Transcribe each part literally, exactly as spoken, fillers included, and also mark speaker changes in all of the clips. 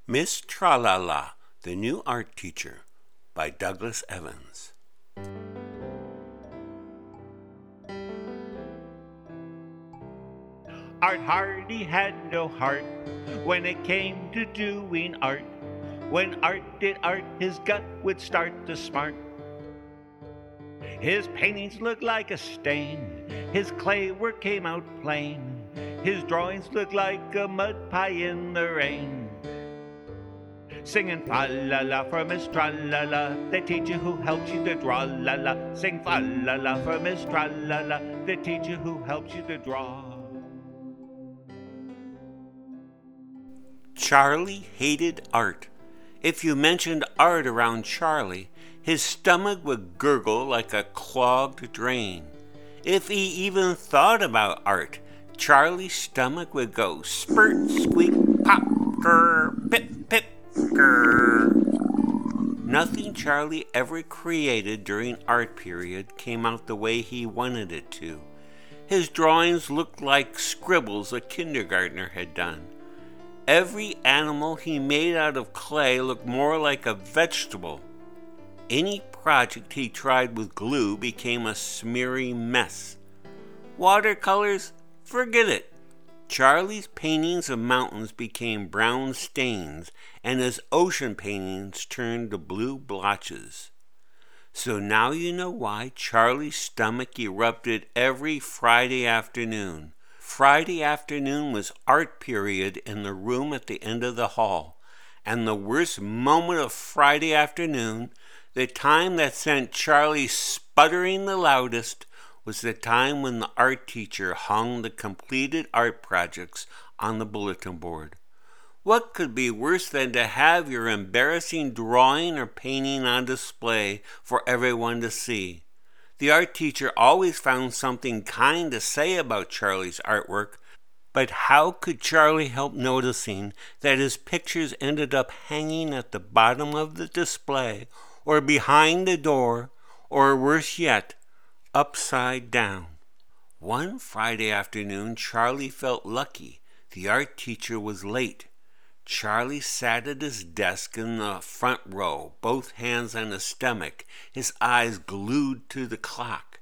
Speaker 1: Miss Tralala, the New Art Teacher by Douglas Evans.
Speaker 2: Art Hardy had no heart when it came to doing art. When Art did art, his gut would start to smart. His paintings looked like a stain, his clay work came out plain. His drawings looked like a mud pie in the rain. Singing fa-la-la for Miss Tra-la-la, the teacher who helps you to draw la-la. Sing fa-la-la for Miss Tra-la-la, the teacher who helps you to draw.
Speaker 1: Charlie hated art. If you mentioned art around Charlie, his stomach would gurgle like a clogged drain. If he even thought about art, Charlie's stomach would go spurt, squeak, pop, grr, pip, pip, grr. Nothing Charlie ever created during art period came out the way he wanted it to. His drawings looked like scribbles a kindergartner had done. Every animal he made out of clay looked more like a vegetable. Any project he tried with glue became a smeary mess. Watercolors? Forget it. Charlie's paintings of mountains became brown stains, and his ocean paintings turned to blue blotches. So now you know why Charlie's stomach erupted every Friday afternoon. Friday afternoon was art period in the room at the end of the hall, and the worst moment of Friday afternoon, the time that sent Charlie sputtering the loudest, was the time when the art teacher hung the completed art projects on the bulletin board. What could be worse than to have your embarrassing drawing or painting on display for everyone to see? The art teacher always found something kind to say about Charlie's artwork, but how could Charlie help noticing that his pictures ended up hanging at the bottom of the display, or behind the door, or worse yet, upside down? One Friday afternoon, Charlie felt lucky. The art teacher was late. Charlie sat at his desk in the front row, both hands on his stomach, his eyes glued to the clock.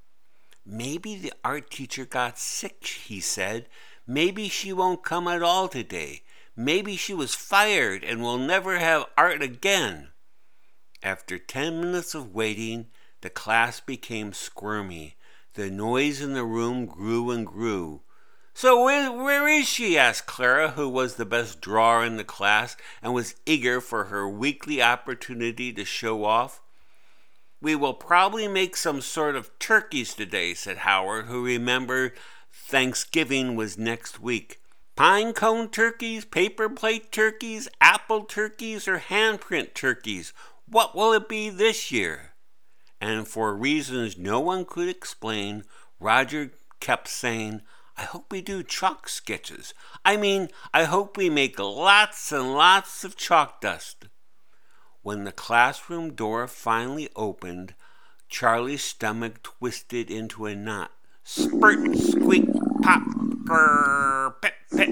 Speaker 1: Maybe the art teacher got sick, he said. Maybe she won't come at all today. Maybe she was fired and will never have art again. After ten minutes of waiting, the class became squirmy. The noise in the room grew and grew. So where, where is she? Asked Clara, who was the best drawer in the class and was eager for her weekly opportunity to show off. We will probably make some sort of turkeys today, said Howard, who remembered Thanksgiving was next week. Pine cone turkeys, paper plate turkeys, apple turkeys, or handprint turkeys? What will it be this year? And for reasons no one could explain, Roger kept saying, I hope we do chalk sketches. I mean, I hope we make lots and lots of chalk dust. When the classroom door finally opened, Charlie's stomach twisted into a knot. Spurt, squeak, pop, grr, pip, pip,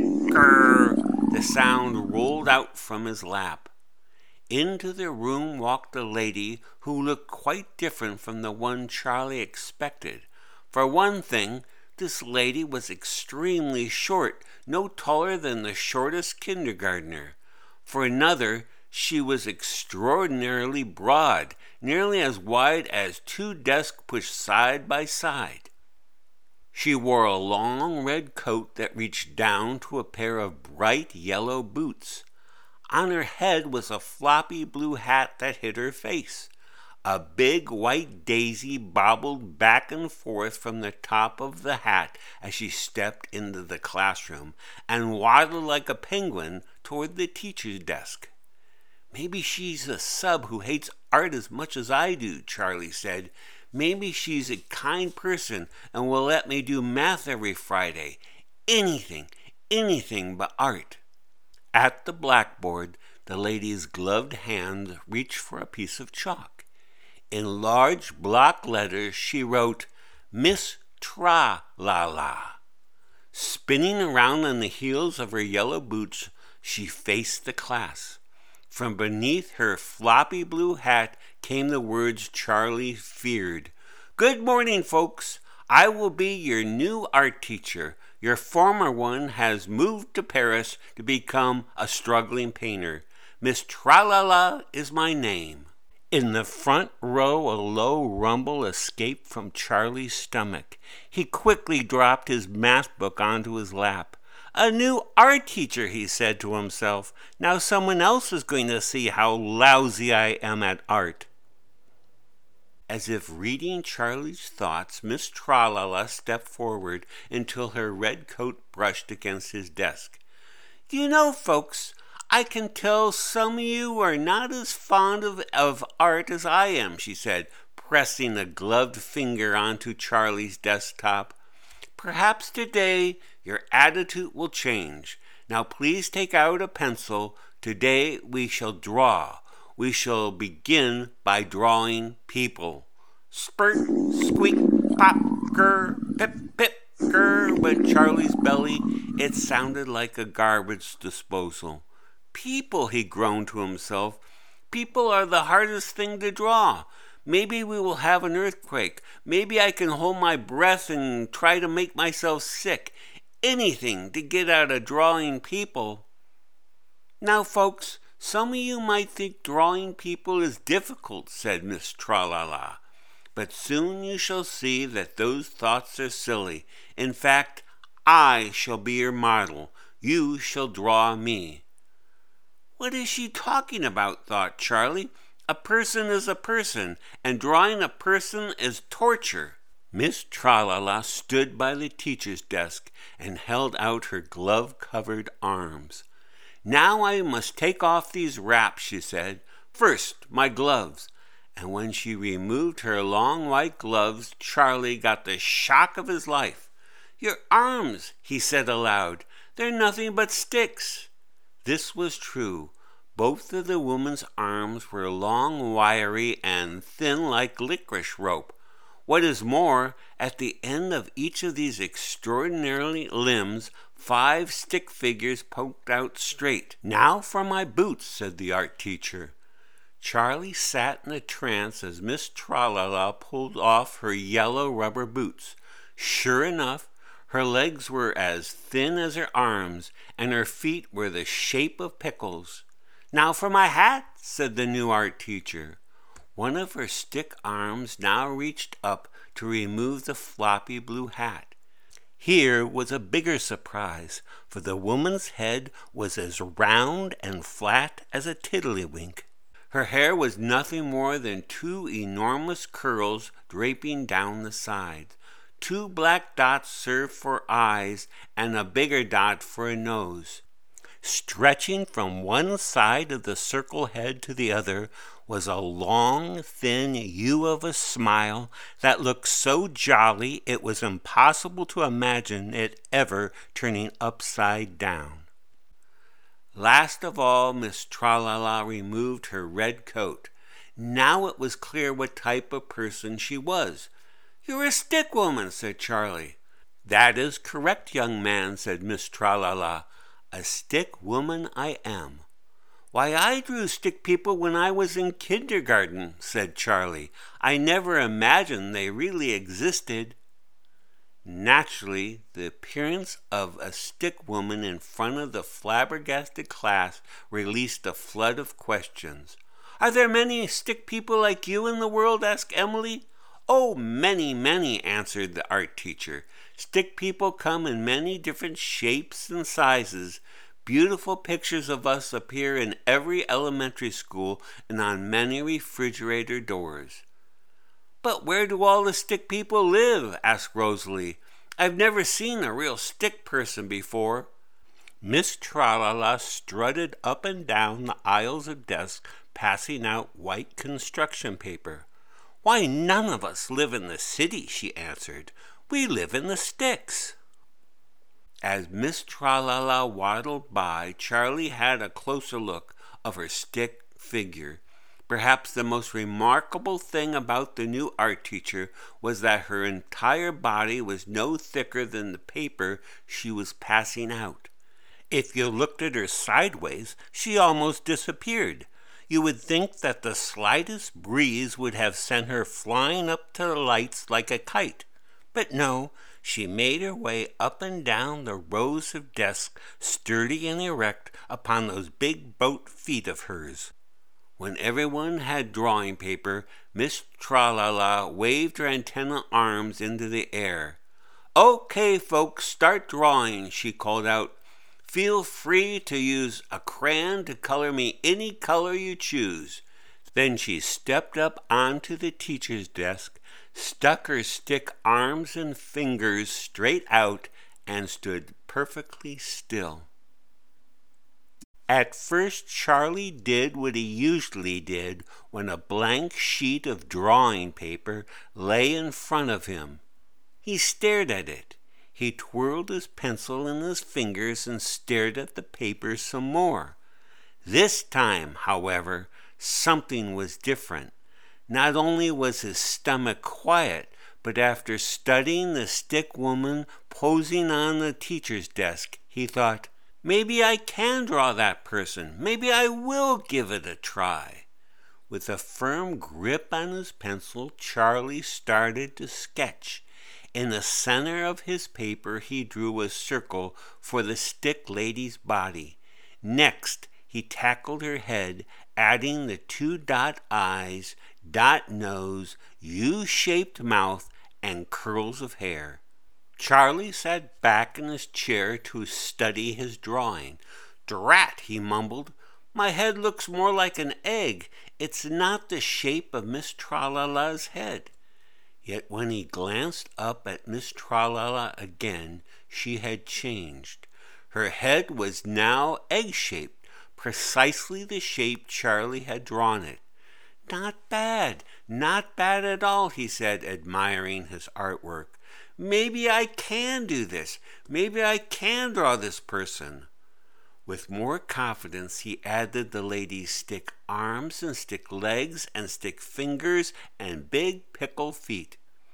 Speaker 1: grr. The sound rolled out from his lap. Into the room walked a lady who looked quite different from the one Charlie expected. For one thing, this lady was extremely short, no taller than the shortest kindergartner. For another, she was extraordinarily broad, nearly as wide as two desks pushed side by side. She wore a long red coat that reached down to a pair of bright yellow boots. On her head was a floppy blue hat that hid her face. A big white daisy bobbled back and forth from the top of the hat as she stepped into the classroom and waddled like a penguin toward the teacher's desk. Maybe she's a sub who hates art as much as I do, Charlie said. Maybe she's a kind person and will let me do math every Friday. Anything, anything but art. At the blackboard, the lady's gloved hand reached for a piece of chalk. In large block letters, she wrote, Miss Tra-la-la. Spinning around on the heels of her yellow boots, she faced the class. From beneath her floppy blue hat came the words Charlie feared. "Good morning, folks. I will be your new art teacher. Your former one has moved to Paris to become a struggling painter. Miss Tralala is my name." In the front row, a low rumble escaped from Charlie's stomach. He quickly dropped his math book onto his lap. "A new art teacher," he said to himself. "Now someone else is going to see how lousy I am at art." As if reading Charlie's thoughts, Miss Tralala stepped forward until her red coat brushed against his desk. "You know, folks, I can tell some of you are not as fond of, of art as I am," she said, pressing a gloved finger onto Charlie's desktop. "Perhaps today your attitude will change. Now please take out a pencil. Today we shall draw. We shall begin by drawing people." Spurt, squeak, pop, grr, pip, pip, grr went Charlie's belly. It sounded like a garbage disposal. "People," he groaned to himself. "People are the hardest thing to draw. Maybe we will have an earthquake. Maybe I can hold my breath and try to make myself sick. Anything to get out of drawing people." "Now, folks, some of you might think drawing people is difficult," said Miss Tralala. "But soon you shall see that those thoughts are silly. In fact, I shall be your model. You shall draw me." "What is she talking about?" thought Charlie. "A person is a person, and drawing a person is torture." Miss Tralala stood by the teacher's desk and held out her glove-covered arms. "Now I must take off these wraps," she said. "First, my gloves." And when she removed her long white gloves, Charlie got the shock of his life. "Your arms," he said aloud. "They're nothing but sticks." This was true. Both of the woman's arms were long, wiry, and thin like licorice rope. What is more, at the end of each of these extraordinary limbs, five stick figures poked out straight. "Now for my boots," said the art teacher. Charlie sat in a trance as Miss Tralala pulled off her yellow rubber boots. Sure enough, her legs were as thin as her arms, and her feet were the shape of pickles. "Now for my hat," said the new art teacher. One of her stick arms now reached up to remove the floppy blue hat. Here was a bigger surprise, for the woman's head was as round and flat as a tiddlywink. Her hair was nothing more than two enormous curls draping down the sides. Two black dots served for eyes and a bigger dot for a nose. Stretching from one side of the circle head to the other was a long, thin U of a smile that looked so jolly it was impossible to imagine it ever turning upside down. Last of all, Miss Tralala removed her red coat. Now it was clear what type of person she was. "You're a stick woman," said Charlie. "That is correct, young man," said Miss Tralala. "A stick woman I am." "Why, I drew stick people when I was in kindergarten," said Charlie. "I never imagined they really existed." Naturally, the appearance of a stick woman in front of the flabbergasted class released a flood of questions. "Are there many stick people like you in the world?" asked Emily. "Oh, many, many," answered the art teacher. "Stick people come in many different shapes and sizes. Beautiful pictures of us appear in every elementary school and on many refrigerator doors." "But where do all the stick people live?" asked Rosalie. "I've never seen a real stick person before." Miss Tralala strutted up and down the aisles of desks, passing out white construction paper. "Why, none of us live in the city," she answered. "We live in the sticks." As Miss Tralala waddled by, Charlie had a closer look of her stick figure. Perhaps the most remarkable thing about the new art teacher was that her entire body was no thicker than the paper she was passing out. If you looked at her sideways, she almost disappeared. You would think that the slightest breeze would have sent her flying up to the lights like a kite. But no, she made her way up and down the rows of desks, sturdy and erect, upon those big boat feet of hers. When everyone had drawing paper, Miss Tra-la-la waved her antenna arms into the air. "Okay, folks, start drawing," she called out. "Feel free to use a crayon to color me any color you choose." Then she stepped up onto the teacher's desk, stuck her stick arms and fingers straight out, and stood perfectly still. At first Charlie did what he usually did when a blank sheet of drawing paper lay in front of him. He stared at it. He twirled his pencil in his fingers and stared at the paper some more. This time, however, something was different. Not only was his stomach quiet, but after studying the stick woman posing on the teacher's desk, he thought, "Maybe I can draw that person. Maybe I will give it a try." With a firm grip on his pencil, Charlie started to sketch. In the center of his paper, he drew a circle for the stick lady's body. Next, he tackled her head, adding the two dot eyes, dot nose, U-shaped mouth, and curls of hair. Charlie sat back in his chair to study his drawing. "Drat," he mumbled. "My head looks more like an egg. It's not the shape of Miss Tra-la-la's head." Yet when he glanced up at Miss Tra-la-la again, she had changed. Her head was now egg-shaped, precisely the shape Charlie had drawn it. "Not bad, not bad at all," he said, admiring his artwork. "Maybe I can do this. Maybe I can draw this person." With more confidence, he added the lady's stick arms and stick legs and stick fingers and big pickle feet.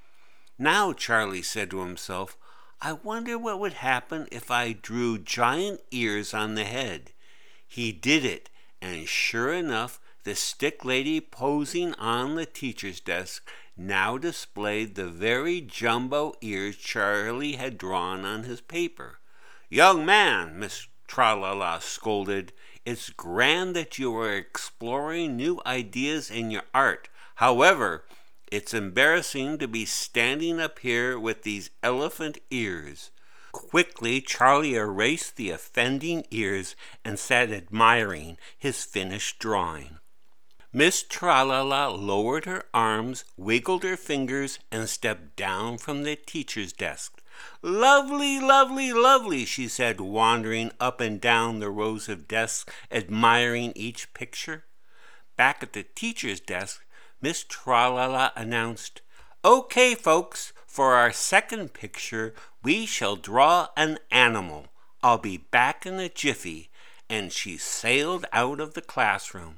Speaker 1: "Now," Charlie said to himself, "I wonder what would happen if I drew giant ears on the head." He did it, and sure enough, the stick lady posing on the teacher's desk now displayed the very jumbo ears Charlie had drawn on his paper. "Young man," Miss Tra-la-la scolded, "it's grand that you are exploring new ideas in your art. However, it's embarrassing to be standing up here with these elephant ears." Quickly, Charlie erased the offending ears and sat admiring his finished drawing. Miss Tra-la-la lowered her arms, wiggled her fingers, and stepped down from the teacher's desk. "Lovely, lovely, lovely," she said, wandering up and down the rows of desks, admiring each picture. Back at the teacher's desk, Miss Tra-la-la announced, "Okay, folks, for our second picture, we shall draw an animal. I'll be back in a jiffy," and she sailed out of the classroom.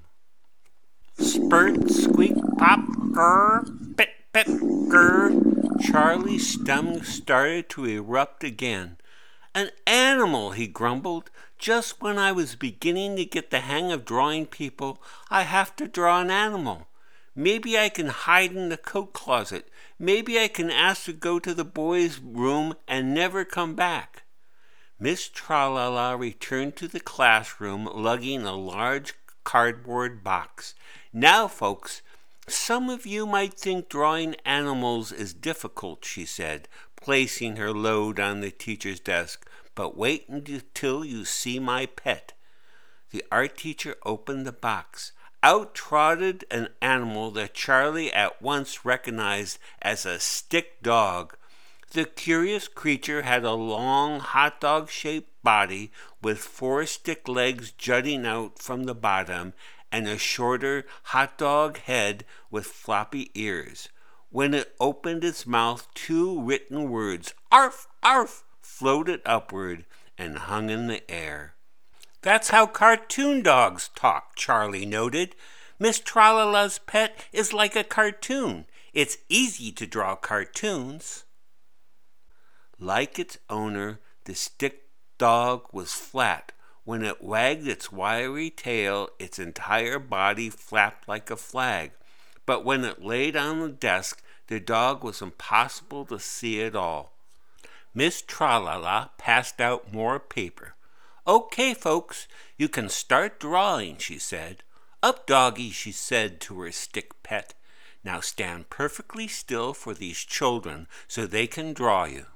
Speaker 1: Spurt, squeak, pop, grr, pip, pip, grr. Charlie's stomach started to erupt again. "An animal," he grumbled. "Just when I was beginning to get the hang of drawing people, I have to draw an animal. Maybe I can hide in the coat closet. Maybe I can ask to go to the boys' room and never come back." Miss Tra-la-la returned to the classroom, lugging a large cardboard box. "Now, folks, some of you might think drawing animals is difficult," she said, placing her load on the teacher's desk, "but wait until you see my pet." The art teacher opened the box. Out trotted an animal that Charlie at once recognized as a stick dog. The curious creature had a long hot dog-shaped body with four stick legs jutting out from the bottom and a shorter hot dog head with floppy ears. When it opened its mouth, two written words, "Arf, arf," floated upward and hung in the air. "That's how cartoon dogs talk," Charlie noted. "Miss Tra-la-la's pet is like a cartoon. It's easy to draw cartoons." Like its owner, the stick dog was flat. When it wagged its wiry tail, its entire body flapped like a flag. But when it laid on the desk, the dog was impossible to see at all. Miss Tra-la-la passed out more paper. "Okay, folks, you can start drawing," she said. "Up, doggy," she said to her stick pet. "Now stand perfectly still for these children so they can draw you."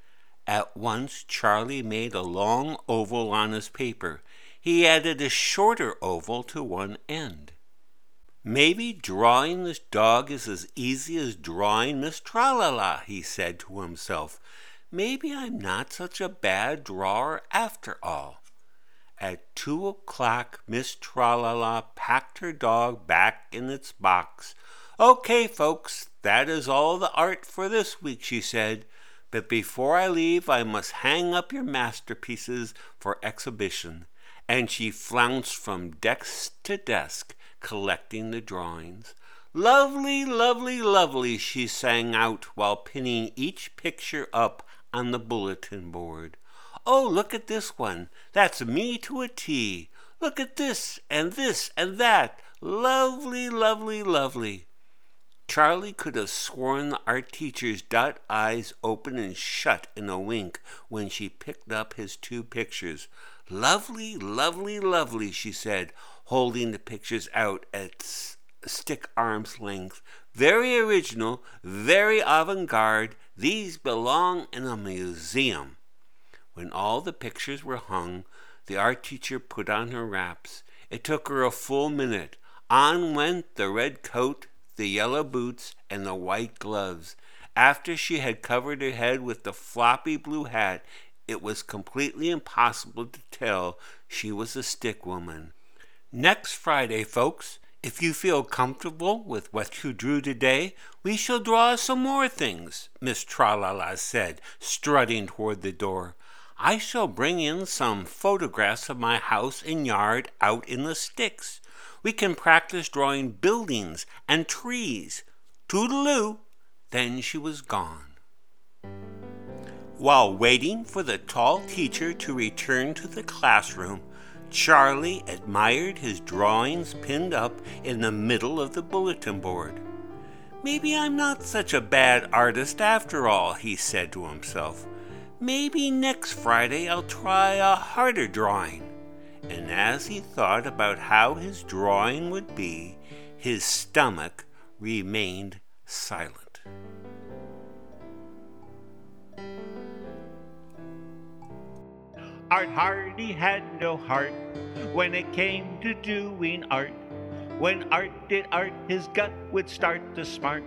Speaker 1: At once Charlie made a long oval on his paper. He added a shorter oval to one end. "Maybe drawing this dog is as easy as drawing Miss Tra-la-la," he said to himself. "Maybe I'm not such a bad drawer after all." At two o'clock, Miss Tra-la-la packed her dog back in its box. "Okay, folks, that is all the art for this week," she said. "But before I leave, I must hang up your masterpieces for exhibition." And she flounced from desk to desk, collecting the drawings. "Lovely, lovely, lovely," she sang out while pinning each picture up on the bulletin board. "Oh, look at this one. That's me to a T. Look at this and this and that. Lovely, lovely, lovely." Charlie could have sworn the art teacher's dot eyes opened and shut in a wink when she picked up his two pictures. "Lovely, lovely, lovely," she said, holding the pictures out at stick arm's length. "Very original, very avant-garde. These belong in a museum." When all the pictures were hung, the art teacher put on her wraps. It took her a full minute. On went the red coat, the yellow boots, and the white gloves. After she had covered her head with the floppy blue hat, it was completely impossible to tell she was a stick woman. Next Friday, folks, if you feel comfortable with what you drew today, we shall draw some more things, Miss Tra-la-la said, strutting toward the door. "I shall bring in some photographs of my house and yard out in the sticks. We can practice drawing buildings and trees. Toodaloo!" Then she was gone. While waiting for the tall teacher to return to the classroom, Charlie admired his drawings pinned up in the middle of the bulletin board. "Maybe I'm not such a bad artist after all," he said to himself. "Maybe next Friday I'll try a harder drawing." And as he thought about how his drawing would be, his stomach remained silent.
Speaker 2: Art Hardy had no heart when it came to doing art. When Art did art, his gut would start to smart.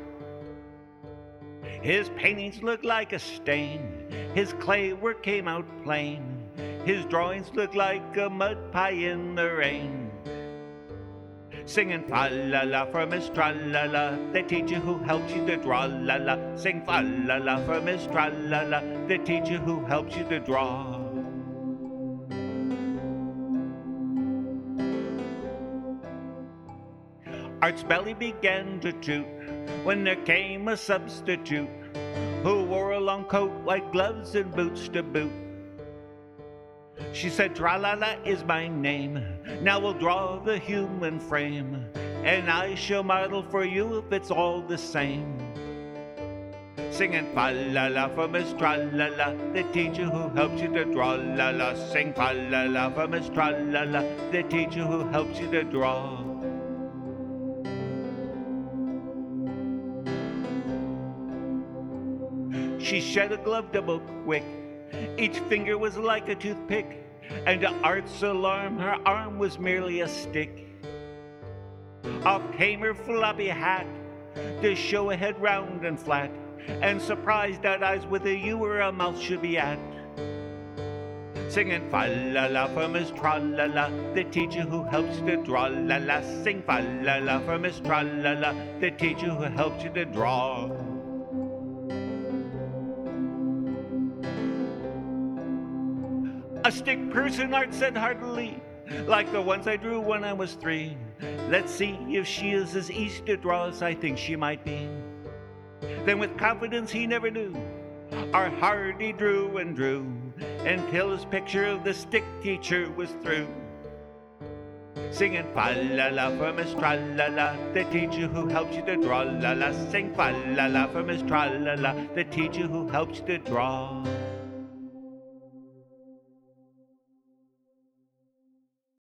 Speaker 2: His paintings looked like a stain, his clay work came out plain. His drawings looked like a mud pie in the rain. Singing fa-la-la for Miss Tra-la-la, the teacher who helps you to draw la-la. Sing fa-la-la for Miss Tra-la-la, the teacher who helps you to draw. Art's belly began to toot when there came a substitute who wore a long coat, white gloves, and boots to boot. She said, "Tra-la-la is my name. Now we'll draw the human frame, and I shall model for you if it's all the same." Singing fa-la-la for Miss Tra-la-la, the teacher who helps you to draw la-la. Sing fa-la-la for Miss Tra-la-la, the teacher who helps you to draw. She shed a glove double quick. Each finger was like a toothpick, and to Art's alarm, her arm was merely a stick. Off came her floppy hat to show a head round and flat, and surprised out eyes with a U where a mouth should be at. Singing fa-la-la for Miss Tra-la-la, the teacher who helps you to draw la-la. Sing fa-la-la for Miss Tra-la-la, the teacher who helps you to draw. "A stick person," Art said heartily, "like the ones I drew when I was three. Let's see if she is as easy to draw as I think she might be." Then with confidence he never knew, Art Hardy drew and drew, until his picture of the stick teacher was through. Singing fa-la-la for Miss Tra-la-la, the teacher who helps you to draw la-la. Sing fa-la-la for Miss Tra-la-la, the teacher who helps you to draw.